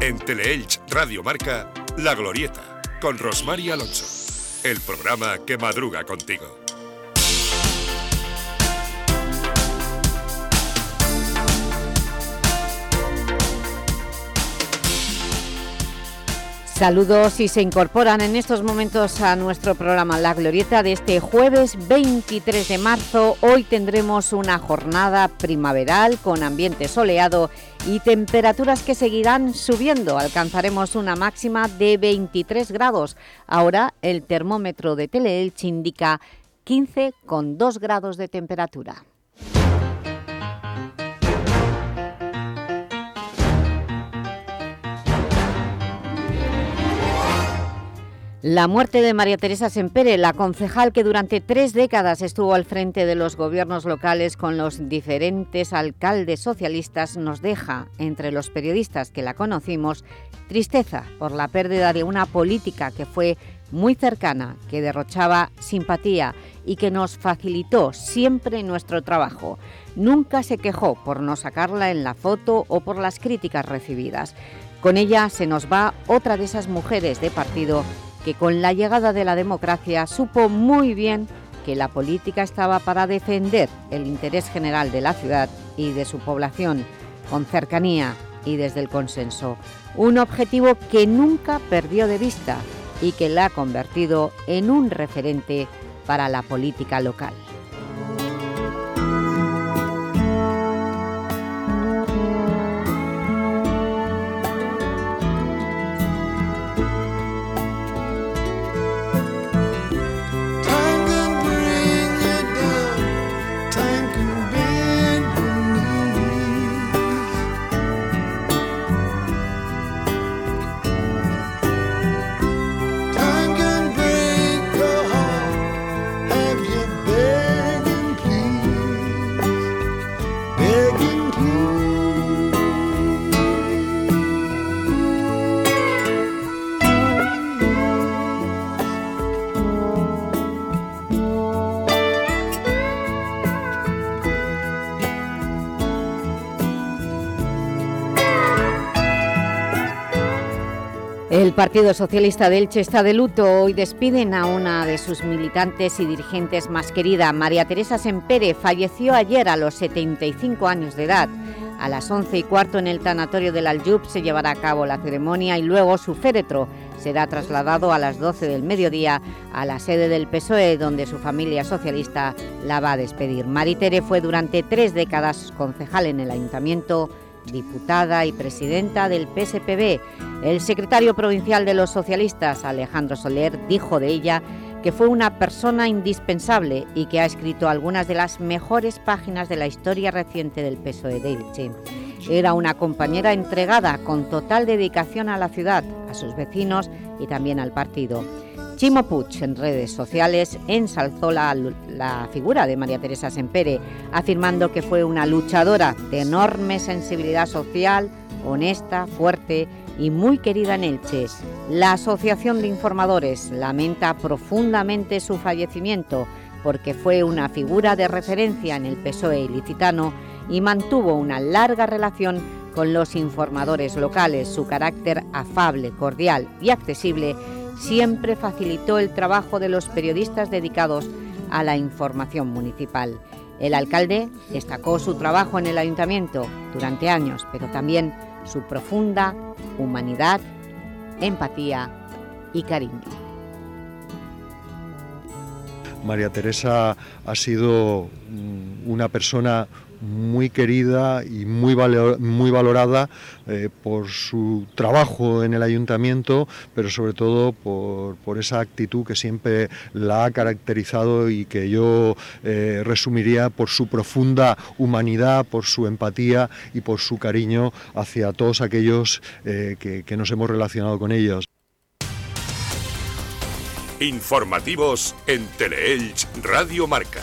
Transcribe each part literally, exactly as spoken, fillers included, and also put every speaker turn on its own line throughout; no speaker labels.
En Teleelch Radio Marca, La Glorieta, con Rosmar y Alonso. El programa que madruga contigo.
Saludos y se incorporan en estos momentos a nuestro programa La Glorieta de este jueves veintitrés de marzo. Hoy tendremos una jornada primaveral con ambiente soleado y temperaturas que seguirán subiendo. Alcanzaremos una máxima de veintitrés grados. Ahora el termómetro de Teleelch indica quince coma dos grados de temperatura. La muerte de María Teresa Sempere, la concejal que durante tres décadas estuvo al frente de los gobiernos locales con los diferentes alcaldes socialistas, nos deja, entre los periodistas que la conocimos, tristeza por la pérdida de una política que fue muy cercana, que derrochaba simpatía y que nos facilitó siempre nuestro trabajo. Nunca se quejó por no sacarla en la foto o por las críticas recibidas. Con ella se nos va otra de esas mujeres de partido que con la llegada de la democracia supo muy bien que la política estaba para defender el interés general de la ciudad y de su población, con cercanía y desde el consenso. Un objetivo que nunca perdió de vista y que la ha convertido en un referente para la política local. El Partido Socialista de Elche está de luto. Hoy despiden a una de sus militantes y dirigentes más querida. María Teresa Sempere falleció ayer a los setenta y cinco años de edad. A las once y cuarto en el tanatorio del Aljub se llevará a cabo la ceremonia y luego su féretro será trasladado a las doce del mediodía a la sede del P S O E, donde su familia socialista la va a despedir. Maritere fue durante tres décadas concejal en el ayuntamiento, diputada y presidenta del P S P B. El secretario provincial de los socialistas, Alejandro Soler, dijo de ella que fue una persona indispensable y que ha escrito algunas de las mejores páginas de la historia reciente del P S O E de Elche. Era una compañera entregada con total dedicación a la ciudad, a sus vecinos y también al partido. Chimo Puig, en redes sociales, ensalzó la, la figura de María Teresa Sempere, afirmando que fue una luchadora de enorme sensibilidad social, honesta, fuerte y muy querida en Elche. La Asociación de Informadores lamenta profundamente su fallecimiento porque fue una figura de referencia en el P S O E ilicitano y mantuvo una larga relación con los informadores locales. Su carácter afable, cordial y accesible siempre facilitó el trabajo de los periodistas dedicados a la información municipal. El alcalde destacó su trabajo en el ayuntamiento durante años, pero también su profunda humanidad, empatía y cariño.
María Teresa ha sido una persona muy querida y muy, valor, muy valorada eh, por su trabajo en el ayuntamiento, pero sobre todo por, por esa actitud que siempre la ha caracterizado y que yo eh, resumiría por su profunda humanidad, por su empatía y por su cariño hacia todos aquellos eh, que, que nos hemos relacionado con ellos.
Informativos en Teleelch Radio Marca.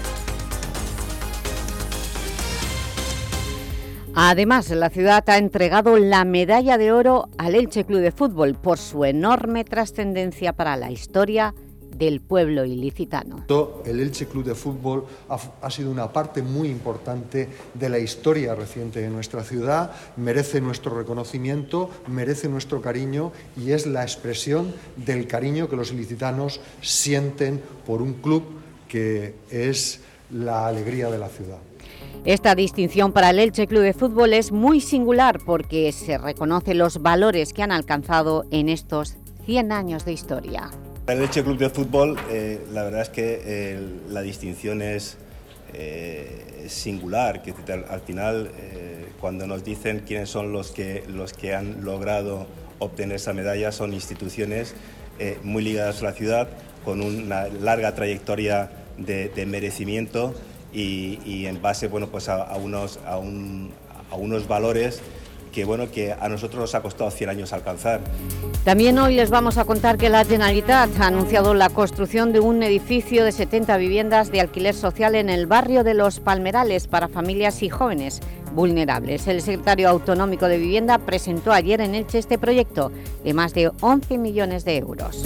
Además, la ciudad ha entregado la medalla de oro al Elche Club de Fútbol por su enorme trascendencia para la historia del pueblo ilicitano.
El Elche Club de Fútbol ha, ha sido una parte muy importante de la historia reciente de nuestra ciudad, merece nuestro reconocimiento, merece nuestro cariño y es la expresión del cariño que los ilicitanos sienten por un club que es la alegría de la ciudad.
Esta distinción para el Elche Club de Fútbol es muy singular porque se reconoce los valores que han alcanzado en estos cien años de historia.
El Elche Club de Fútbol, eh, la verdad es que eh, la distinción es eh, singular, que al final eh, cuando nos dicen quiénes son los que, los que han logrado obtener esa medalla, son instituciones eh, muy ligadas a la ciudad, con una larga trayectoria de, de merecimiento y, y en base bueno, pues a, a, unos, a, un, a unos valores que, bueno, que a nosotros nos ha costado cien años alcanzar.
También hoy les vamos a contar que la Generalitat ha anunciado la construcción de un edificio de setenta viviendas de alquiler social en el barrio de Los Palmerales para familias y jóvenes vulnerables. El secretario autonómico de Vivienda presentó ayer en Elche este proyecto de más de once millones de euros.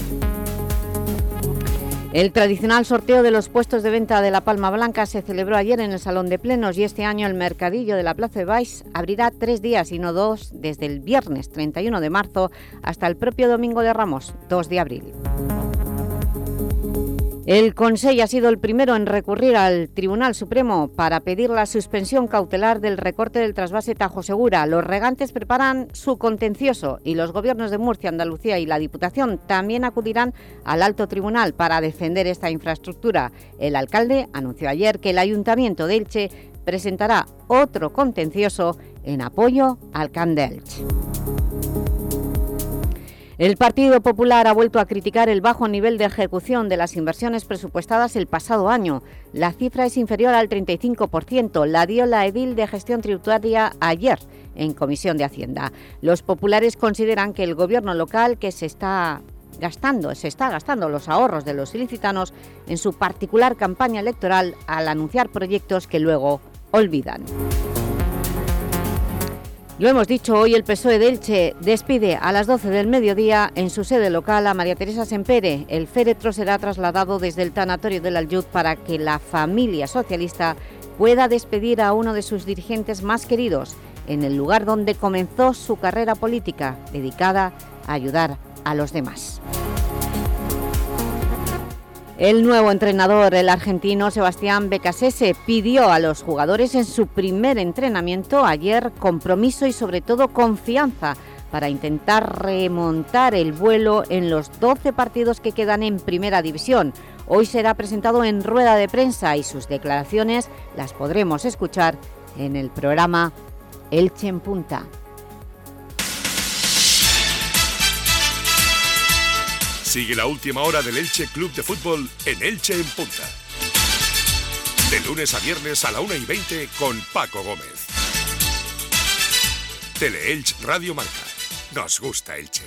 El tradicional sorteo de los puestos de venta de la Palma Blanca se celebró ayer en el Salón de Plenos y este año el mercadillo de la Plaza de Baix abrirá tres días y no dos, desde el viernes treinta y uno de marzo hasta el propio domingo de Ramos, dos de abril. El Consell ha sido el primero en recurrir al Tribunal Supremo para pedir la suspensión cautelar del recorte del trasvase Tajo Segura. Los regantes preparan su contencioso y los gobiernos de Murcia, Andalucía y la Diputación también acudirán al Alto Tribunal para defender esta infraestructura. El alcalde anunció ayer que el Ayuntamiento de Elche presentará otro contencioso en apoyo al Camp de Elche. El Partido Popular ha vuelto a criticar el bajo nivel de ejecución de las inversiones presupuestadas el pasado año. La cifra es inferior al treinta y cinco por ciento, la dio la edil de gestión tributaria ayer en Comisión de Hacienda. Los populares consideran que el gobierno local que se está gastando, se está gastando los ahorros de los ilicitanos en su particular campaña electoral al anunciar proyectos que luego olvidan. Lo hemos dicho, hoy el P S O E de Elche despide a las doce del mediodía en su sede local a María Teresa Sempere. El féretro será trasladado desde el tanatorio del Aljud para que la familia socialista pueda despedir a uno de sus dirigentes más queridos en el lugar donde comenzó su carrera política, dedicada a ayudar a los demás. El nuevo entrenador, el argentino Sebastián Becasese, pidió a los jugadores en su primer entrenamiento ayer compromiso y sobre todo confianza para intentar remontar el vuelo en los doce partidos que quedan en Primera División. Hoy será presentado en rueda de prensa y sus declaraciones las podremos escuchar en el programa Elche en Punta.
Sigue la última hora del Elche Club de Fútbol en Elche en Punta. De lunes a viernes a la una y veinte con Paco Gómez. Tele-Elche Radio Marca. Nos gusta Elche.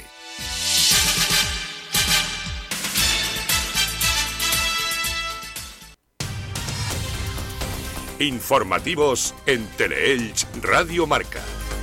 Informativos en Tele-Elche Radio Marca.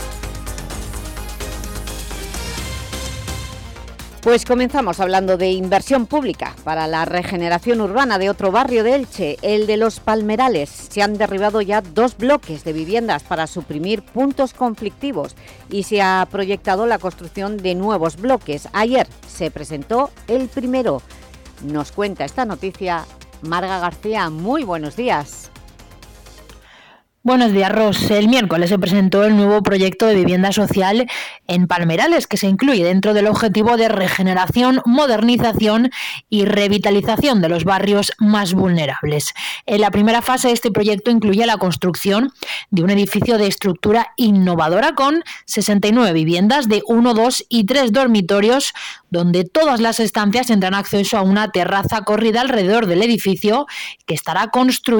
Pues comenzamos hablando de inversión pública para la regeneración urbana de otro barrio de Elche, el de Los Palmerales. Se han derribado ya dos bloques de viviendas para suprimir puntos conflictivos y se ha proyectado la construcción de nuevos bloques. Ayer se presentó el primero. Nos cuenta esta noticia Marga García. Muy buenos días.
Buenos días, Ros. El miércoles se presentó el nuevo proyecto de vivienda social en Palmerales, que se incluye dentro del objetivo de regeneración, modernización y revitalización de los barrios más vulnerables. En la primera fase, este proyecto incluye la construcción de un edificio de estructura innovadora con sesenta y nueve viviendas de uno, dos y tres dormitorios, donde todas las estancias tendrán acceso a una terraza corrida alrededor del edificio, que estará construido con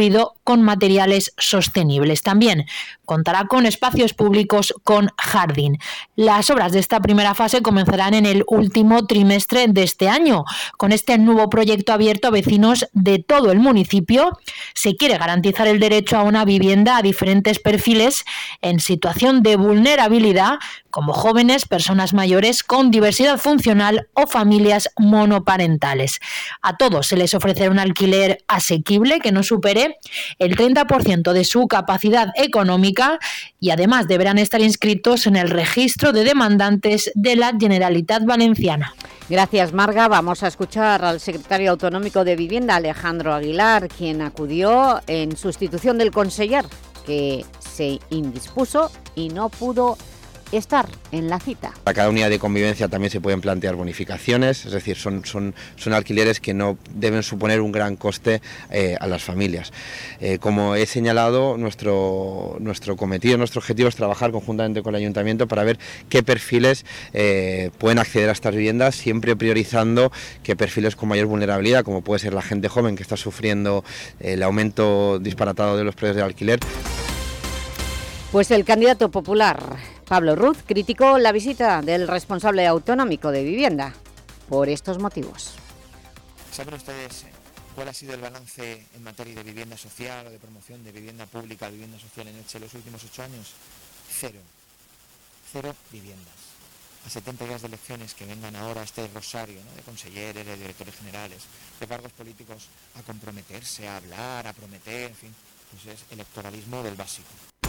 con materiales sostenibles. También contará con espacios públicos con jardín. Las obras de esta primera fase comenzarán en el último trimestre de este año. Con este nuevo proyecto abierto a vecinos de todo el municipio, se quiere garantizar el derecho a una vivienda a diferentes perfiles en situación de vulnerabilidad, como jóvenes, personas mayores con diversidad funcional o familias monoparentales. A todos se les ofrecerá un alquiler asequible que no supere el treinta por ciento de su capacidad económica y además deberán estar inscritos en el registro de demandantes de la Generalitat Valenciana.
Gracias, Marga. Vamos a escuchar al secretario autonómico de Vivienda, Alejandro Aguilar, quien acudió en sustitución del conseller, que se indispuso y no pudo estar en la cita.
A cada unidad de convivencia también se pueden plantear bonificaciones, es decir, son, son, son alquileres que no deben suponer un gran coste eh, a las familias. Eh, como he señalado, nuestro, nuestro cometido, nuestro objetivo es trabajar conjuntamente con el Ayuntamiento para ver qué perfiles eh, pueden acceder a estas viviendas, siempre priorizando qué perfiles con mayor vulnerabilidad, como puede ser la gente joven que está sufriendo el aumento disparatado de los precios de alquiler.
Pues el candidato popular Pablo Ruz criticó la visita del responsable autonómico de Vivienda por estos motivos.
¿Saben ustedes cuál ha sido el balance en materia de vivienda social o de promoción de vivienda pública, de vivienda social en Elche en los últimos ocho años? Cero. Cero viviendas. A setenta días de elecciones que vengan ahora este rosario, ¿no?, de conselleres, de directores generales, de cargos políticos a comprometerse, a hablar, a prometer, en fin, pues es electoralismo del básico.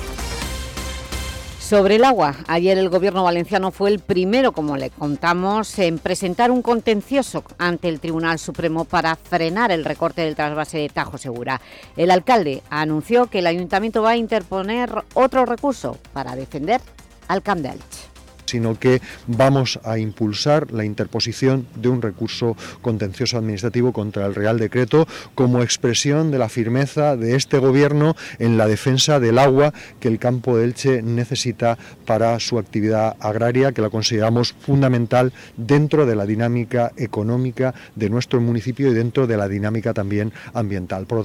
Sobre el agua, ayer el Gobierno valenciano fue el primero, como le contamos, en presentar un contencioso ante el Tribunal Supremo para frenar el recorte del trasvase de Tajo Segura. El alcalde anunció que el Ayuntamiento va a interponer otro recurso para defender al Camp de Elche,
sino que vamos a impulsar la interposición de un recurso contencioso administrativo contra el Real Decreto como expresión de la firmeza de este Gobierno en la defensa del agua que el campo de Elche necesita para su actividad agraria, que la consideramos fundamental dentro de la dinámica económica de nuestro municipio y dentro de la dinámica también ambiental. Por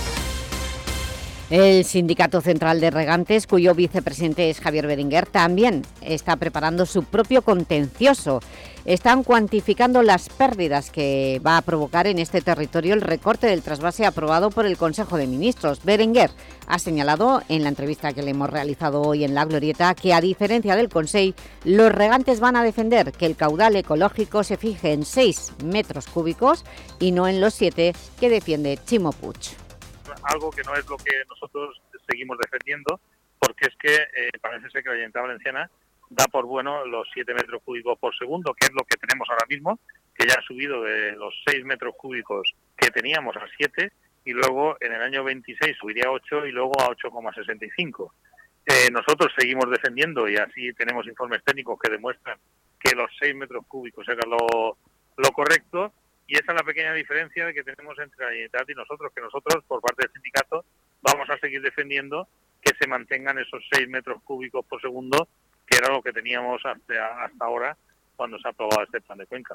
El Sindicato Central de Regantes, cuyo vicepresidente es Javier Berenguer, también está preparando su propio contencioso. Están cuantificando las pérdidas que va a provocar en este territorio el recorte del trasvase aprobado por el Consejo de Ministros. Berenguer ha señalado en la entrevista que le hemos realizado hoy en La Glorieta que, a diferencia del Consell, los regantes van a defender que el caudal ecológico se fije en seis metros cúbicos y no en los siete que defiende Chimo Puig.
Algo que no es lo que nosotros seguimos defendiendo, porque es que eh, parece ser que la Generalitat Valenciana da por bueno los siete metros cúbicos por segundo, que es lo que tenemos ahora mismo, que ya ha subido de los seis metros cúbicos que teníamos a siete, y luego en el año veintiséis subiría a ocho y luego a ocho coma sesenta y cinco. Eh, nosotros seguimos defendiendo, y así tenemos informes técnicos que demuestran que los seis metros cúbicos era lo, lo correcto. Y esa es la pequeña diferencia que tenemos entre la Generalitat y nosotros, que nosotros, por parte del sindicato, vamos a seguir defendiendo que se mantengan esos seis metros cúbicos por segundo, que era lo que teníamos hasta, hasta ahora cuando se ha aprobado este plan de cuenca.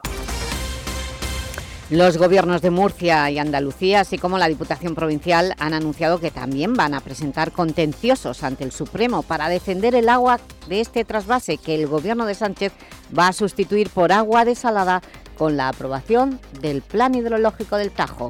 Los gobiernos de Murcia y Andalucía, así como la Diputación Provincial, han anunciado que también van a presentar contenciosos ante el Supremo para defender el agua de este trasvase que el gobierno de Sánchez va a sustituir por agua desalada con la aprobación del Plan Hidrológico del Tajo.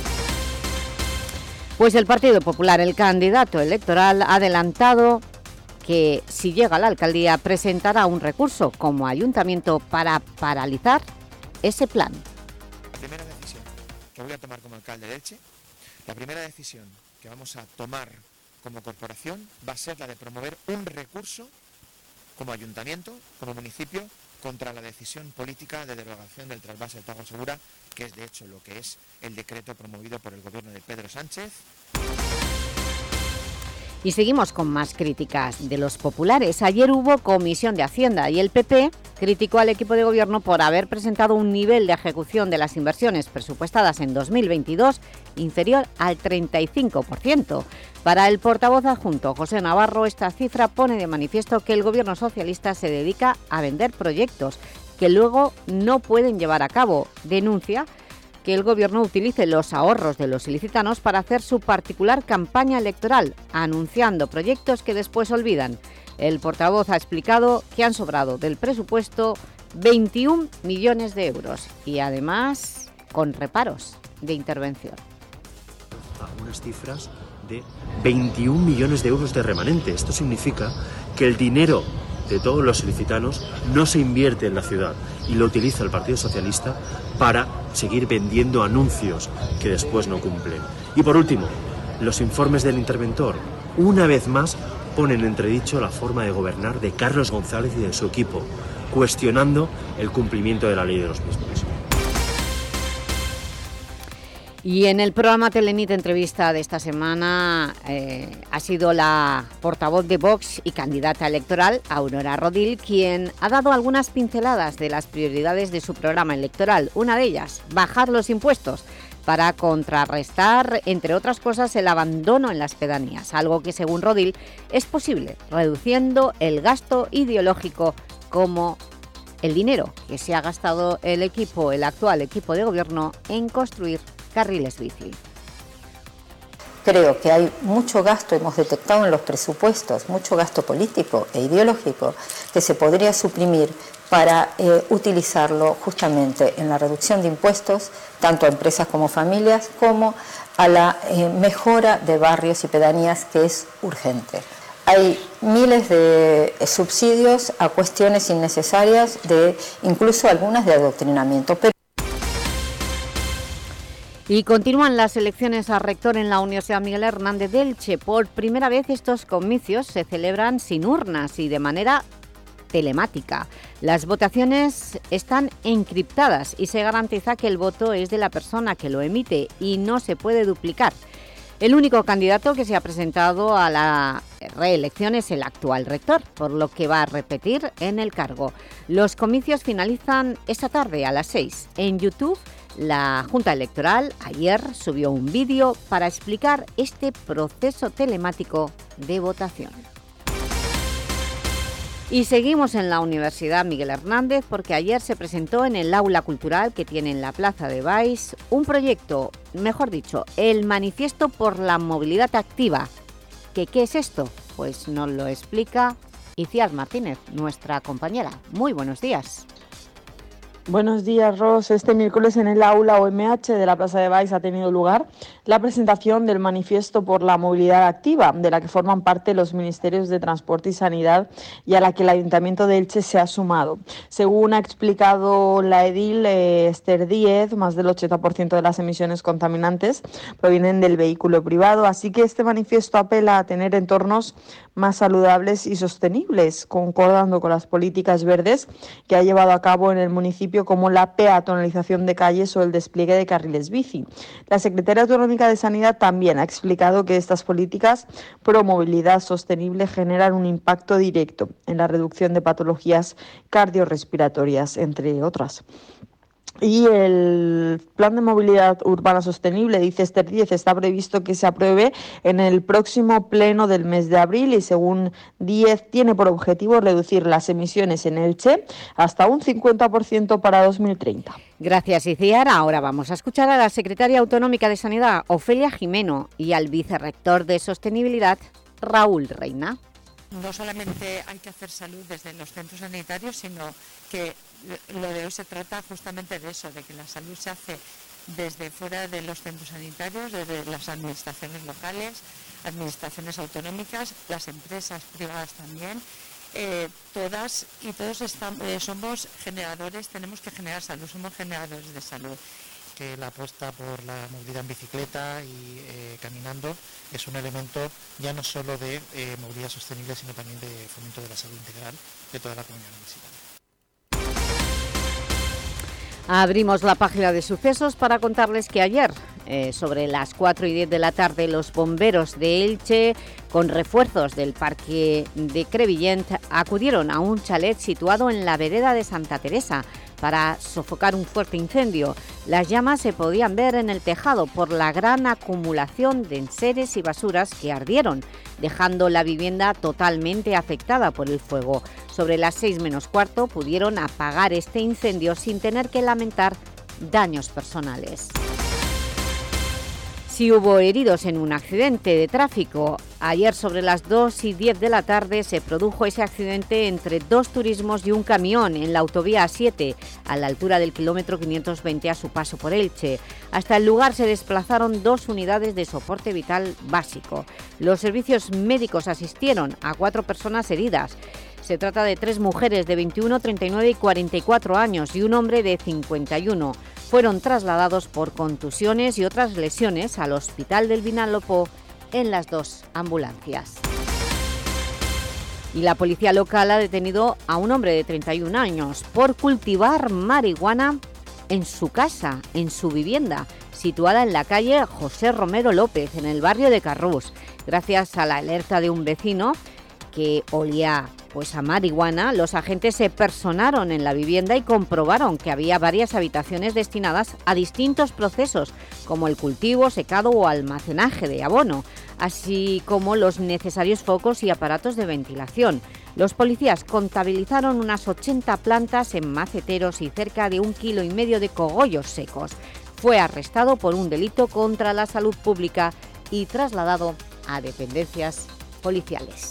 Pues el Partido Popular, el candidato electoral, ha adelantado que si llega a la alcaldía presentará un recurso como ayuntamiento para paralizar ese plan.
La primera decisión que voy a tomar como alcalde de Elche, la primera decisión que vamos a tomar como corporación va a ser la de promover un recurso como ayuntamiento, como municipio, contra la decisión política de derogación del trasvase de Tajo Segura, que es de hecho lo que es el decreto promovido por el gobierno de Pedro Sánchez.
Y seguimos con más críticas de los populares. Ayer hubo comisión de Hacienda y el P P criticó al equipo de gobierno por haber presentado un nivel de ejecución de las inversiones presupuestadas en dos mil veintidós inferior al treinta y cinco por ciento. Para el portavoz adjunto José Navarro, esta cifra pone de manifiesto que el gobierno socialista se dedica a vender proyectos que luego no pueden llevar a cabo. Denuncia que el Gobierno utilice los ahorros de los ilicitanos para hacer su particular campaña electoral, anunciando proyectos que después olvidan. El portavoz ha explicado que han sobrado del presupuesto veintiún millones de euros y además con reparos de intervención.
A unas cifras de veintiún millones de euros de remanente. Esto significa que el dinero de todos los ilicitanos no se invierte en la ciudad y lo utiliza el Partido Socialista para seguir vendiendo anuncios que después no cumplen. Y por último, los informes del interventor, una vez más, ponen en entredicho la forma de gobernar de Carlos González y de su equipo, cuestionando el cumplimiento de la ley de los mismos.
Y en el programa Telenit Entrevista de esta semana eh, ha sido la portavoz de Vox y candidata electoral, Aurora Rodil, quien ha dado algunas pinceladas de las prioridades de su programa electoral. Una de ellas, bajar los impuestos para contrarrestar, entre otras cosas, el abandono en las pedanías, algo que, según Rodil, es posible reduciendo el gasto ideológico como el dinero que se ha gastado el equipo, el actual equipo de gobierno en construir carriles bici.
Creo que hay mucho gasto, hemos detectado en los presupuestos, mucho gasto político e ideológico que se podría suprimir para eh, utilizarlo justamente en la reducción de impuestos, tanto a empresas como familias, como a la eh, mejora de barrios y pedanías, que es urgente. Hay miles de subsidios a cuestiones innecesarias, de incluso algunas de adoctrinamiento. Pero
Y continúan las elecciones a rector en la Universidad Miguel Hernández de Elche. Por primera vez estos comicios se celebran sin urnas y de manera telemática. Las votaciones están encriptadas y se garantiza que el voto es de la persona que lo emite y no se puede duplicar. El único candidato que se ha presentado a la reelección es el actual rector, por lo que va a repetir en el cargo. Los comicios finalizan esta tarde a las seis. En YouTube, la Junta Electoral ayer subió un vídeo para explicar este proceso telemático de votación. Y seguimos en la Universidad Miguel Hernández porque ayer se presentó en el aula cultural que tiene en la Plaza de Baix un proyecto, mejor dicho, el Manifiesto por la Movilidad Activa. ¿Qué, qué es esto? Pues nos lo explica Iciar Martínez, nuestra compañera. Muy buenos días.
Buenos días, Ros. Este miércoles en el aula O M H de la Plaza de Baix ha tenido lugar la presentación del Manifiesto por la Movilidad Activa, de la que forman parte los Ministerios de Transporte y Sanidad y a la que el Ayuntamiento de Elche se ha sumado. Según ha explicado la edil eh, Esther Díez, más del ochenta por ciento de las emisiones contaminantes provienen del vehículo privado, así que este manifiesto apela a tener entornos más saludables y sostenibles, concordando con las políticas verdes que ha llevado a cabo en el municipio, como la peatonalización de calles o el despliegue de carriles bici. La Secretaría Autonómica de Sanidad también ha explicado que estas políticas pro movilidad sostenible generan un impacto directo en la reducción de patologías cardiorrespiratorias, entre otras. Y el Plan de Movilidad Urbana Sostenible, dice Esther Díez, está previsto que se apruebe en el próximo pleno del mes de abril y, según Díez, tiene por objetivo reducir las emisiones en Elche hasta un cincuenta por ciento para dos mil treinta.
Gracias, Iciar. Ahora vamos a escuchar a la Secretaria Autonómica de Sanidad, Ofelia Jimeno, y al Vicerrector de Sostenibilidad, Raúl Reina.
No solamente hay que hacer salud desde los centros sanitarios, sino que lo de hoy se trata justamente de eso, de que la salud se hace desde fuera de los centros sanitarios, desde las administraciones locales, administraciones autonómicas, las empresas privadas también. Eh, todas y todos estamos, eh, somos generadores, tenemos que generar salud, somos generadores de salud.
Que la apuesta por la movilidad en bicicleta y eh, caminando es un elemento ya no solo de eh, movilidad sostenible, sino también de fomento de la salud integral de toda la comunidad universitaria.
Abrimos la página de sucesos para contarles que ayer, eh, sobre las cuatro y diez de la tarde, los bomberos de Elche, con refuerzos del Parque de Crevillent, acudieron a un chalet situado en la vereda de Santa Teresa para sofocar un fuerte incendio. Las llamas se podían ver en el tejado por la gran acumulación de enseres y basuras que ardieron, dejando la vivienda totalmente afectada por el fuego. Sobre las seis menos cuarto pudieron apagar este incendio sin tener que lamentar daños personales. Sí hubo heridos en un accidente de tráfico. Ayer sobre las dos y diez de la tarde se produjo ese accidente entre dos turismos y un camión en la autovía A siete, a la altura del kilómetro quinientos veinte a su paso por Elche. Hasta el lugar se desplazaron dos unidades de soporte vital básico. Los servicios médicos asistieron a cuatro personas heridas. Se trata de tres mujeres de veintiuno, treinta y nueve y cuarenta y cuatro años y un hombre de cincuenta y uno. Fueron trasladados por contusiones y otras lesiones al Hospital del Vinalopó en las dos ambulancias. Y la policía local ha detenido a un hombre de treinta y un años por cultivar marihuana en su casa, en su vivienda, situada en la calle José Romero López, en el barrio de Carrús. Gracias a la alerta de un vecino que olía pues a marihuana, los agentes se personaron en la vivienda y comprobaron que había varias habitaciones destinadas a distintos procesos, como el cultivo, secado o almacenaje de abono, así como los necesarios focos y aparatos de ventilación. Los policías contabilizaron unas ochenta plantas en maceteros y cerca de un kilo y medio de cogollos secos. Fue arrestado por un delito contra la salud pública y trasladado a dependencias policiales.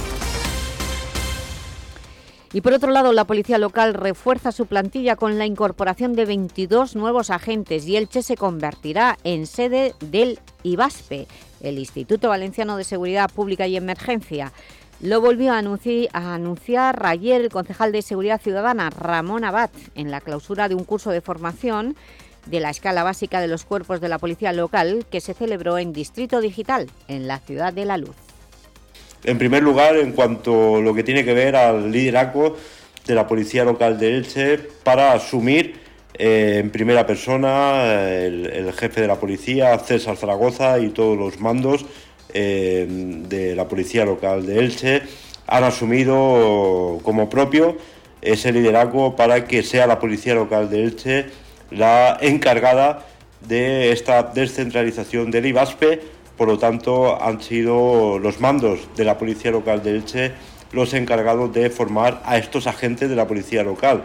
Y por otro lado, la policía local refuerza su plantilla con la incorporación de veintidós nuevos agentes y Elche se convertirá en sede del IVASPE, el Instituto Valenciano de Seguridad Pública y Emergencia. Lo volvió a anunciar, a anunciar ayer el concejal de Seguridad Ciudadana, Ramón Abad, en la clausura de un curso de formación de la escala básica de los cuerpos de la policía local que se celebró en Distrito Digital, en la Ciudad de la Luz.
En primer lugar, en cuanto a lo que tiene que ver al liderazgo de la Policía Local de Elche para asumir eh, en primera persona el, el jefe de la policía, César Zaragoza, y todos los mandos eh, de la Policía Local de Elche han asumido como propio ese liderazgo para que sea la Policía Local de Elche la encargada de esta descentralización del IVASPE. Por lo tanto, han sido los mandos de la Policía Local de Elche los encargados de formar a estos agentes de la Policía Local.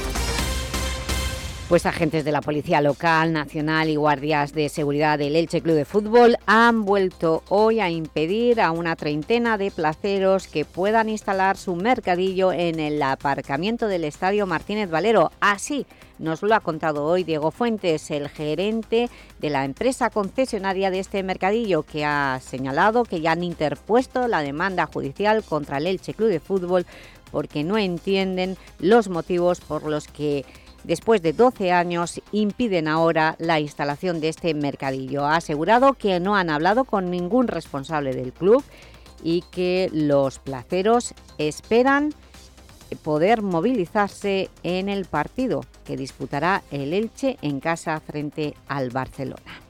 Pues agentes de la Policía Local, Nacional y guardias de seguridad del Elche Club de Fútbol han vuelto hoy a impedir a una treintena de placeros que puedan instalar su mercadillo en el aparcamiento del Estadio Martínez Valero. Así nos lo ha contado hoy Diego Fuentes, el gerente de la empresa concesionaria de este mercadillo, que ha señalado que ya han interpuesto la demanda judicial contra el Elche Club de Fútbol porque no entienden los motivos por los que después de doce años impiden ahora la instalación de este mercadillo. Ha asegurado que no han hablado con ningún responsable del club y que los placeros esperan poder movilizarse en el partido que disputará el Elche en casa frente al Barcelona.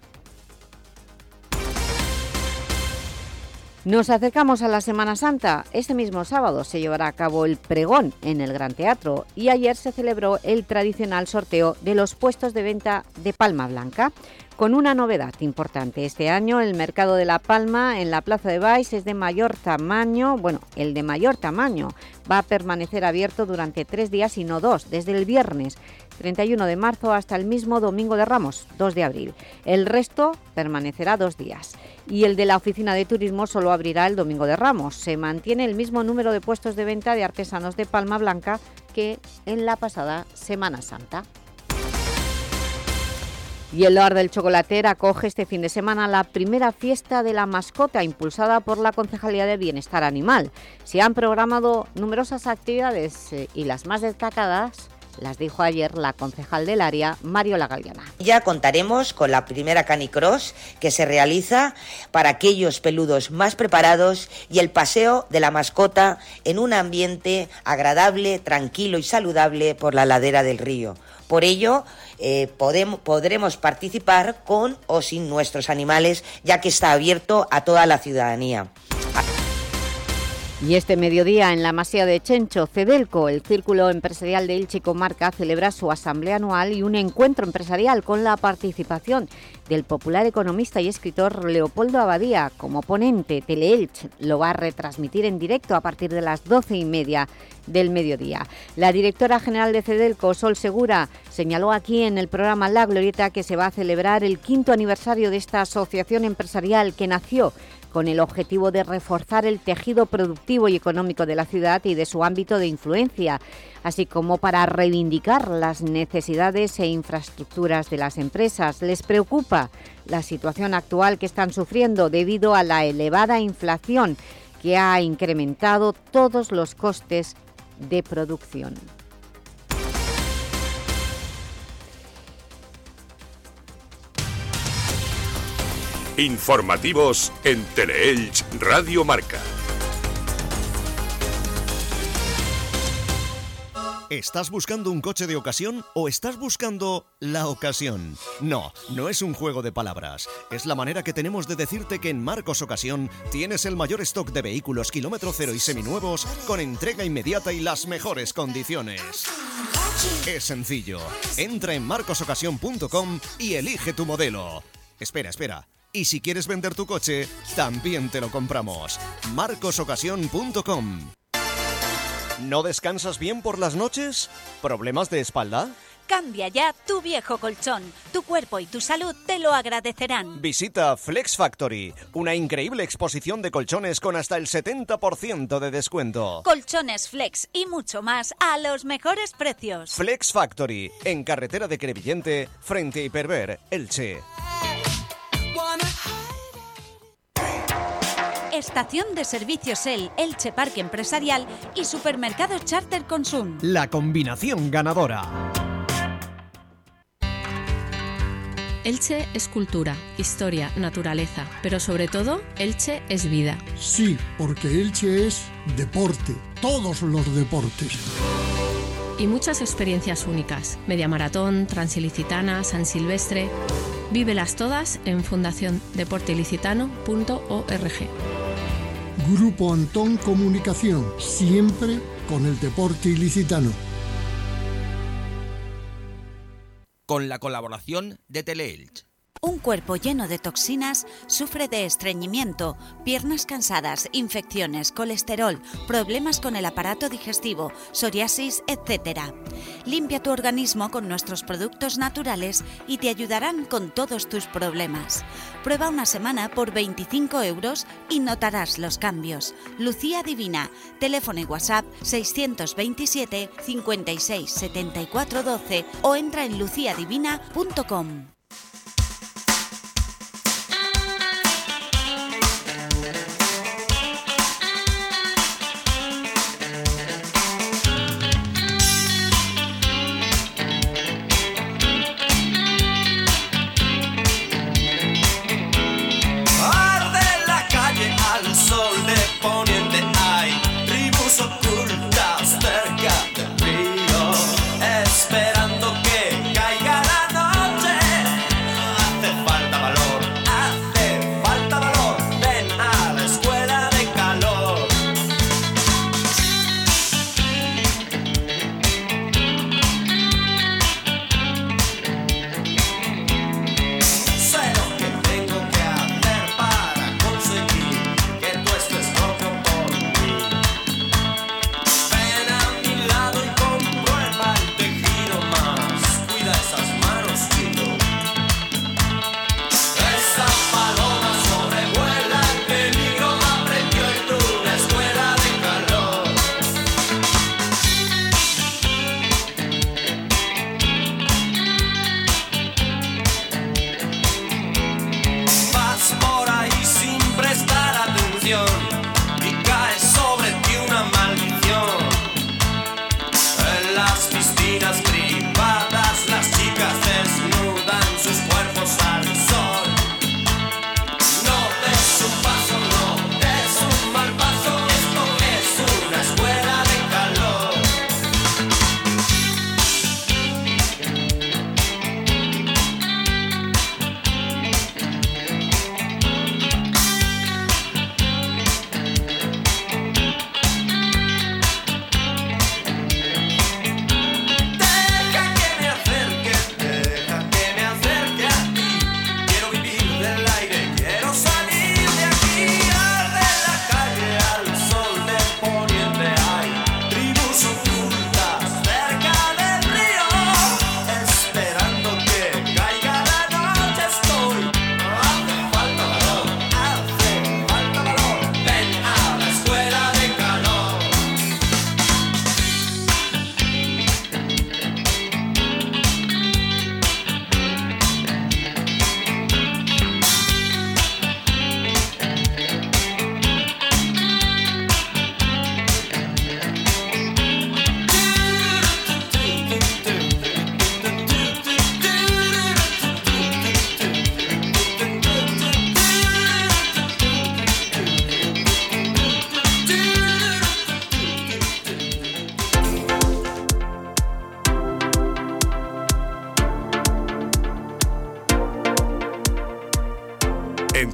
Nos acercamos a la Semana Santa. Este mismo sábado se llevará a cabo el pregón en el Gran Teatro y ayer se celebró el tradicional sorteo de los puestos de venta de Palma Blanca, con una novedad importante. Este año el mercado de la Palma en la Plaza de Baix es de mayor tamaño, bueno, el de mayor tamaño va a permanecer abierto durante tres días y no dos, desde el viernes treinta y uno de marzo hasta el mismo Domingo de Ramos, dos de abril. El resto permanecerá dos días. Y el de la Oficina de Turismo solo abrirá el Domingo de Ramos. Se mantiene el mismo número de puestos de venta de artesanos de Palma Blanca que en la pasada Semana Santa. Y el Loar del Chocolater acoge este fin de semana la primera fiesta de la mascota impulsada por la Concejalía de Bienestar Animal. Se han programado numerosas actividades eh, y las más destacadas las dijo ayer la concejal del área, Mariola Galeana.
Ya contaremos con la primera canicross que se realiza para aquellos peludos más preparados y el paseo de la mascota en un ambiente agradable, tranquilo y saludable por la ladera del río. Por ello, eh, podemos, podremos participar con o sin nuestros animales, ya que está abierto a toda la ciudadanía.
Y este mediodía en la Masía de Chencho, Cedelco, el Círculo Empresarial de Elche y Comarca, celebra su asamblea anual y un encuentro empresarial con la participación del popular economista y escritor Leopoldo Abadía como ponente. Teleelch lo va a retransmitir en directo a partir de las doce y media del mediodía. La directora general de Cedelco, Sol Segura, señaló aquí en el programa La Glorieta que se va a celebrar el quinto aniversario de esta asociación empresarial que nació con el objetivo de reforzar el tejido productivo y económico de la ciudad y de su ámbito de influencia, así como para reivindicar las necesidades e infraestructuras de las empresas. Les preocupa la situación actual que están sufriendo debido a la elevada inflación que ha incrementado todos los costes de producción.
Informativos en Teleelch Radio Marca.
¿Estás buscando un coche de ocasión o estás buscando la ocasión? No, no es un juego de palabras. Es la manera que tenemos de decirte que en Marcos Ocasión tienes el mayor stock de vehículos kilómetro cero y seminuevos con entrega inmediata y las mejores condiciones. Es sencillo. Entra en marcos ocasión punto com y elige tu modelo. Espera, espera. Y si quieres vender tu coche, también te lo compramos. marcos ocasión punto com. ¿No descansas bien por las noches? ¿Problemas de espalda?
Cambia ya tu viejo colchón. Tu cuerpo y tu salud te lo agradecerán.
Visita Flex Factory, una increíble exposición de colchones con hasta el setenta por ciento de descuento.
Colchones Flex y mucho más a los mejores precios.
Flex Factory, en carretera de Crevillente, frente a Hiperver, Elche.
Estación de servicios El, Elche Parque Empresarial y Supermercado Charter Consum.
La combinación ganadora.
Elche es cultura, historia, naturaleza, pero sobre todo, Elche es vida.
Sí, porque Elche es deporte, todos los deportes.
Y muchas experiencias únicas, media maratón, transilicitana, San Silvestre. Vívelas todas en fundación deporte ilicitano punto org.
Grupo Antón Comunicación, siempre con el deporte ilicitano.
Con la colaboración de Teleelch.
Un cuerpo lleno de toxinas sufre de estreñimiento, piernas cansadas, infecciones, colesterol, problemas con el aparato digestivo, psoriasis, etcétera. Limpia tu organismo con nuestros productos naturales y te ayudarán con todos tus problemas. Prueba una semana por veinticinco euros y notarás los cambios. Lucía Divina, teléfono y WhatsApp seiscientos veintisiete, cincuenta y seis, setenta y cuatro, doce o entra en lucía divina punto com.
Esperando que caiga la noche.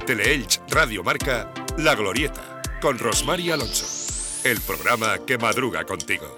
Teleelch Radio Marca, La Glorieta, con Rosmar y Alonso. El programa que madruga contigo.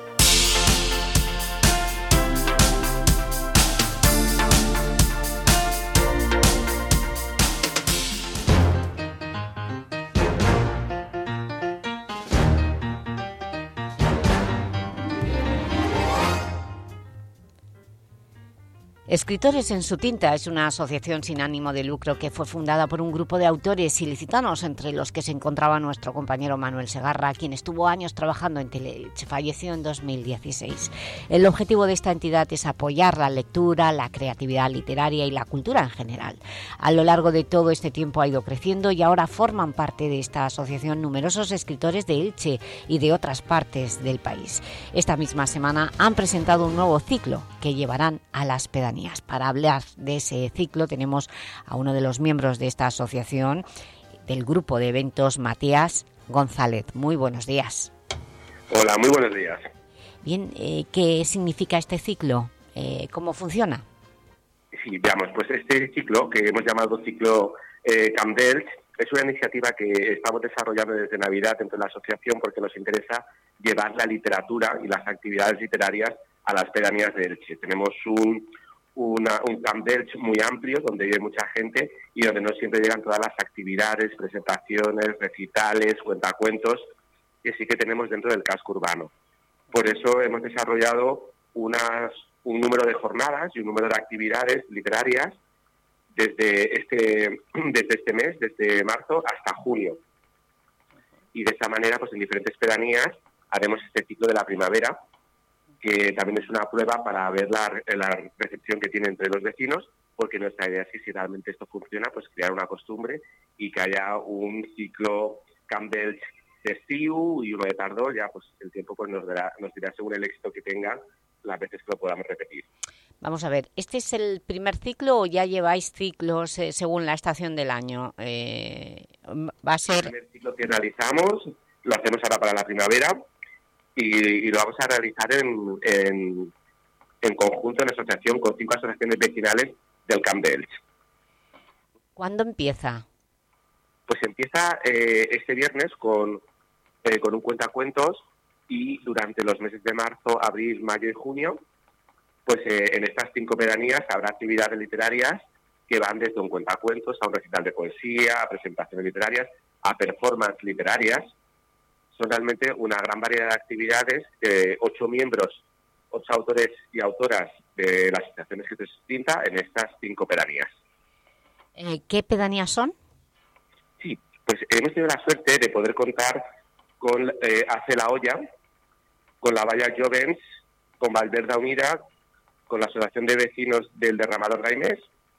Escritores en su tinta es una asociación sin ánimo de lucro que fue fundada por un grupo de autores ilicitanos, entre los que se encontraba nuestro compañero Manuel Segarra, quien estuvo años trabajando en Teleelch. Falleció en dos mil dieciséis. El objetivo de esta entidad es apoyar la lectura, la creatividad literaria y la cultura en general. A lo largo de todo este tiempo ha ido creciendo y ahora forman parte de esta asociación numerosos escritores de Elche y de otras partes del país. Esta misma semana han presentado un nuevo ciclo que llevarán a las pedanías. Para hablar de ese ciclo tenemos a uno de los miembros de esta asociación, del grupo de eventos, Matías González. Muy buenos días.
Hola, muy buenos días.
Bien, eh, ¿qué significa este ciclo? Eh, ¿Cómo funciona?
Sí, veamos, pues este ciclo, que hemos llamado ciclo eh, Camp d'Elch, es una iniciativa que estamos desarrollando desde Navidad dentro de la asociación porque nos interesa llevar la literatura y las actividades literarias a las pedanías de Elche. Tenemos un Una, un Camp d'Elch muy amplio, donde vive mucha gente y donde no siempre llegan todas las actividades, presentaciones, recitales, cuentacuentos que sí que tenemos dentro del casco urbano. Por eso hemos desarrollado unas, un número de jornadas y un número de actividades literarias desde este, desde este mes, desde marzo hasta junio. Y de esta manera, pues en diferentes pedanías haremos este ciclo de la primavera, que también es una prueba para ver la, la recepción que tiene entre los vecinos, porque nuestra idea es que si realmente esto funciona, pues crear una costumbre y que haya un ciclo Camp d'Elch de estiu y uno de tardor, ya pues el tiempo pues nos dirá, nos dirá según el éxito que tenga las veces que lo podamos repetir.
Vamos a ver, ¿este es el primer ciclo o ya lleváis ciclos eh, según la estación del año? Eh, va a ser...
El primer ciclo que realizamos lo hacemos ahora para la primavera, Y, y lo vamos a realizar en, en, en conjunto, en asociación, con cinco asociaciones vecinales del Camp d'Elch.
¿Cuándo empieza?
Pues empieza eh, este viernes con, eh, con un cuentacuentos y durante los meses de marzo, abril, mayo y junio, pues eh, en estas cinco pedanías habrá actividades literarias que van desde un cuentacuentos a un recital de poesía, a presentaciones literarias, a performances literarias. Son realmente una gran variedad de actividades que ocho miembros, ocho autores y autoras de las asociaciones que se distinta en estas cinco pedanías.
Eh, ¿Qué pedanías son?
Sí, pues hemos tenido la suerte de poder contar con eh, Hace la Olla, con la Valla Jovens, con Valverde Unida, con la Asociación de Vecinos del Derramador Daimés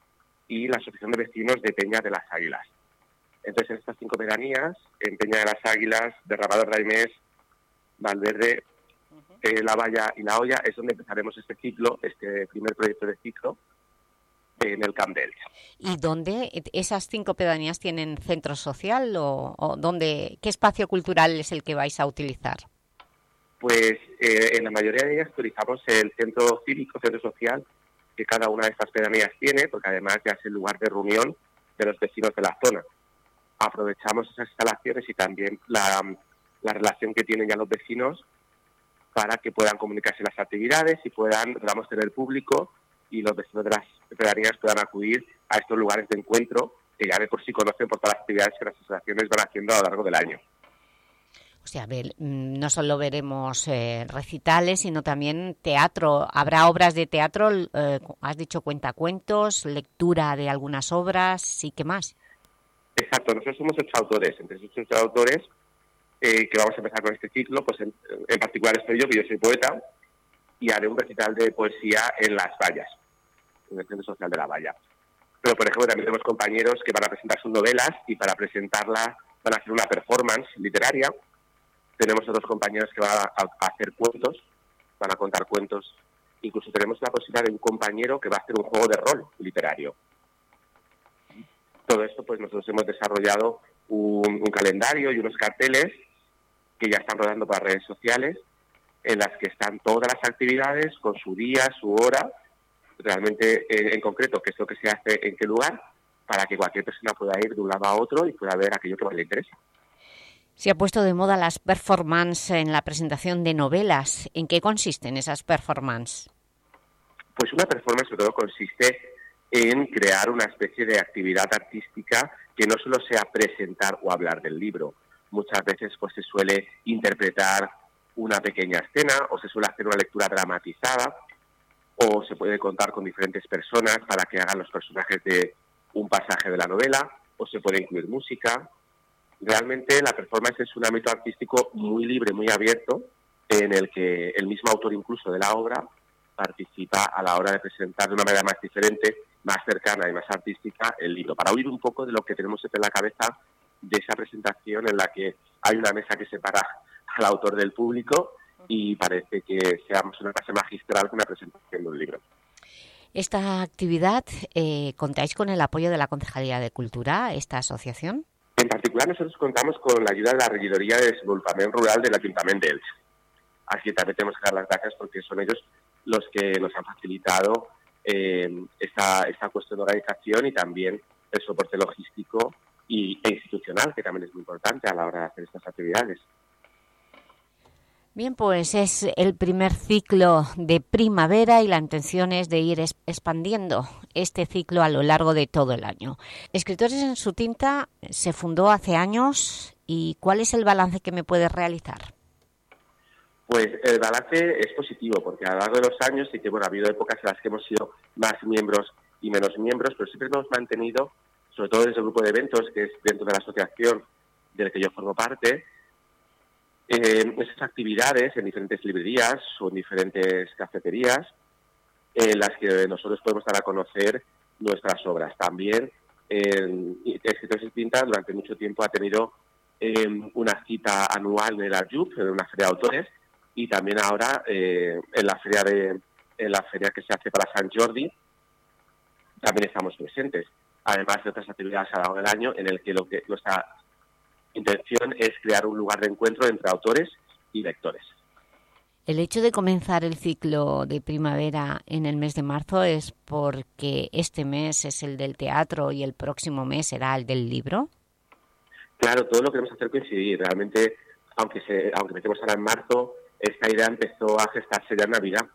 y la Asociación de Vecinos de Peña de las Águilas. Entonces, en estas cinco pedanías, en Peña de las Águilas, Derramador Daimés, Valverde, uh-huh. eh, La Valla y La Olla, es donde empezaremos este ciclo, este primer proyecto de ciclo, eh, en el Camp d'Elch.
¿Y dónde esas cinco pedanías tienen centro social o, o dónde, qué espacio cultural es el que vais a utilizar?
Pues eh, en la mayoría de ellas utilizamos el centro cívico, centro social, que cada una de estas pedanías tiene, porque además ya es el lugar de reunión de los vecinos de la zona. Aprovechamos esas instalaciones y también la, la relación que tienen ya los vecinos para que puedan comunicarse las actividades y puedan, podamos tener público y los vecinos de las pedanías puedan acudir a estos lugares de encuentro que ya de por sí conocen por todas las actividades que las asociaciones van haciendo a lo largo del año.
O sea, ver, no solo veremos eh, recitales, sino también teatro. ¿Habrá obras de teatro? Eh, has dicho cuentacuentos, lectura de algunas obras, ¿y qué más?
Exacto, nosotros somos ocho autores, entre esos ocho autores eh, que vamos a empezar con este ciclo, pues en, en particular estoy yo, que yo soy poeta, y haré un recital de poesía en Las Vallas, en el Centro Social de La Valla. Pero, por ejemplo, también tenemos compañeros que van a presentar sus novelas y para presentarlas van a hacer una performance literaria. Tenemos otros compañeros que van a, a hacer cuentos, van a contar cuentos. Incluso tenemos la posibilidad de un compañero que va a hacer un juego de rol literario. Todo esto, pues nosotros hemos desarrollado un, un calendario y unos carteles que ya están rodando para redes sociales, en las que están todas las actividades con su día, su hora, realmente eh, en concreto qué es lo que se hace en qué lugar para que cualquier persona pueda ir de un lado a otro y pueda ver aquello que más le interesa.
Se ha puesto de moda las performances en la presentación de novelas. ¿En qué consisten esas performances?
Pues una performance sobre todo consiste en crear una especie de actividad artística que no solo sea presentar o hablar del libro. Muchas veces pues se suele interpretar una pequeña escena o se suele hacer una lectura dramatizada o se puede contar con diferentes personas para que hagan los personajes de un pasaje de la novela o se puede incluir música. Realmente la performance es un ámbito artístico muy libre, muy abierto, en el que el mismo autor incluso de la obra participa a la hora de presentar de una manera más diferente, más cercana y más artística el libro, para oír un poco de lo que tenemos en la cabeza de esa presentación en la que hay una mesa que separa al autor del público y parece que sea una clase magistral que una presentación de un libro.
Esta actividad, eh, ¿contáis con el apoyo de la Concejalía de Cultura, esta asociación?
En particular nosotros contamos con la ayuda de la Regidoría de Desenvolupament Rural del Ayuntamiento de Elche. Así que también tenemos que dar las gracias porque son ellos los que nos han facilitado eh, esta, esta cuestión de organización y también el soporte logístico y, e institucional, que también es muy importante a la hora de hacer estas actividades.
Bien, pues es el primer ciclo de primavera y la intención es de ir expandiendo este ciclo a lo largo de todo el año. Escritores en su tinta se fundó hace años y ¿cuál es el balance que me puedes realizar?
Pues el balance es positivo, porque a lo largo de los años sí que bueno, ha habido épocas en las que hemos sido más miembros y menos miembros, pero siempre hemos mantenido, sobre todo desde el grupo de eventos, que es dentro de la asociación del que yo formo parte, eh, esas actividades en diferentes librerías o en diferentes cafeterías en las que nosotros podemos dar a conocer nuestras obras. También eh, Escritores en Tinta durante mucho tiempo ha tenido eh, una cita anual en el Arjup, en una feria de autores, y también ahora eh, en la feria de en la feria que se hace para Sant Jordi también estamos presentes, además de otras actividades a lo largo del año en el que lo que nuestra intención es crear un lugar de encuentro entre autores y lectores.
El hecho de comenzar el ciclo de primavera en el mes de marzo es porque este mes es el del teatro y el próximo mes será el del libro.
Claro, todo lo queremos hacer coincidir. Realmente, aunque se, aunque metemos ahora en marzo, esta idea empezó a gestarse ya en Navidad.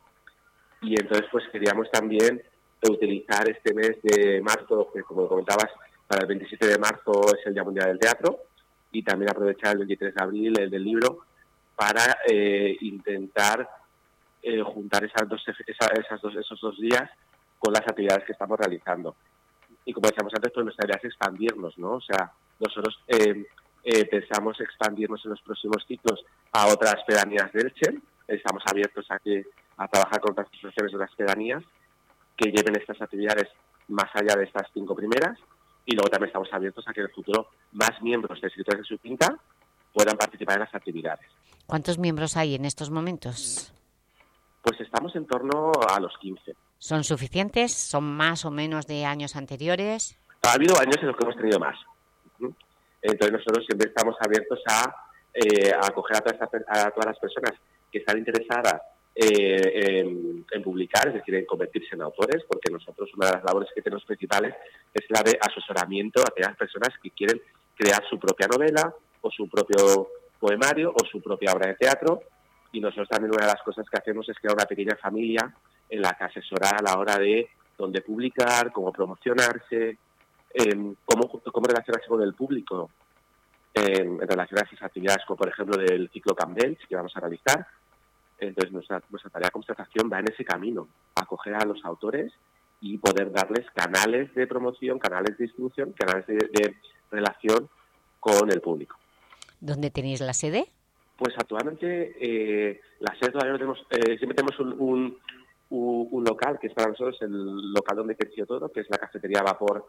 Y entonces pues queríamos también utilizar este mes de marzo, que como comentabas, para el veintisiete de marzo es el Día Mundial del Teatro, y también aprovechar el veintitrés de abril, el del libro, para eh, intentar eh, juntar esas dos, esa, esas dos, esos dos días con las actividades que estamos realizando. Y como decíamos antes, pues nuestra idea es expandirnos, ¿no? O sea, nosotros eh, eh, pensamos expandirnos en los próximos ciclos a otras pedanías de Elche. Estamos abiertos a que a trabajar con otras asociaciones de las pedanías que lleven estas actividades más allá de estas cinco primeras, y luego también estamos abiertos a que en el futuro más miembros de Escritores en su Tinta puedan participar en las actividades.
¿Cuántos miembros hay en estos momentos?
Pues estamos en torno a los quince.
¿Son suficientes? ¿Son más o menos de años anteriores?
Ha habido años en los que hemos tenido más. Entonces nosotros siempre estamos abiertos a, eh, a acoger a todas, a todas las personas que están interesadas eh, en, en publicar, es decir, en convertirse en autores, porque nosotros una de las labores que tenemos principales es la de asesoramiento a aquellas personas que quieren crear su propia novela o su propio poemario o su propia obra de teatro, y nosotros también una de las cosas que hacemos es crear una pequeña familia en la que asesorar a la hora de dónde publicar, cómo promocionarse, eh, cómo, cómo relacionarse con el público eh, en relación a esas actividades, como por ejemplo del ciclo Campbell que vamos a realizar. Entonces nuestra, nuestra tarea como asociación va en ese camino, acoger a los autores y poder darles canales de promoción, canales de distribución, canales de, de relación con el público.
¿Dónde tenéis la sede?
Pues actualmente eh, la sede todavía no tenemos, eh, siempre tenemos un, un, un, un local que es para nosotros el local donde creció todo, que es la cafetería Vapor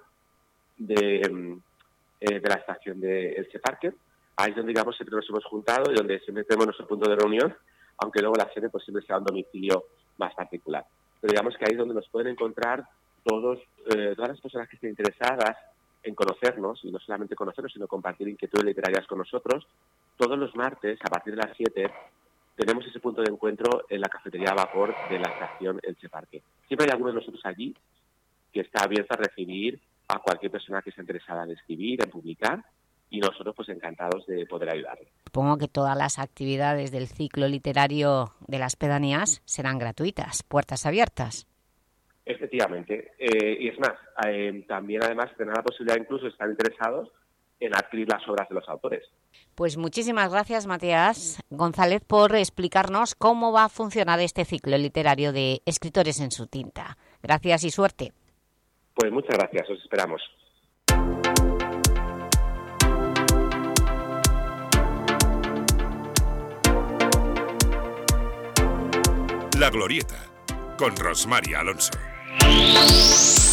de, eh, de la estación de Elche Parque. Ahí es donde, digamos, siempre nos hemos juntado y donde siempre tenemos nuestro punto de reunión, aunque luego la sede pues siempre sea un domicilio más particular. Pero digamos que ahí es donde nos pueden encontrar todos, eh, todas las personas que estén interesadas en conocernos, y no solamente conocernos, sino compartir inquietudes literarias con nosotros. Todos los martes, a partir de las siete, tenemos ese punto de encuentro en la cafetería Vapor de la estación Elche Parque. Siempre hay alguno de nosotros allí que está abierto a recibir a cualquier persona que esté interesada en escribir, en publicar, y nosotros pues encantados de poder ayudarle.
Supongo que todas las actividades del ciclo literario de las pedanías serán gratuitas, puertas abiertas.
Efectivamente, eh, y es más, eh, también además tendrán la posibilidad incluso de estar interesados en adquirir las obras de los autores.
Pues muchísimas gracias, Matías González, por explicarnos cómo va a funcionar este ciclo literario de Escritores en su tinta. Gracias y suerte.
Pues muchas gracias, os esperamos.
La Glorieta, con Rosmar Alonso.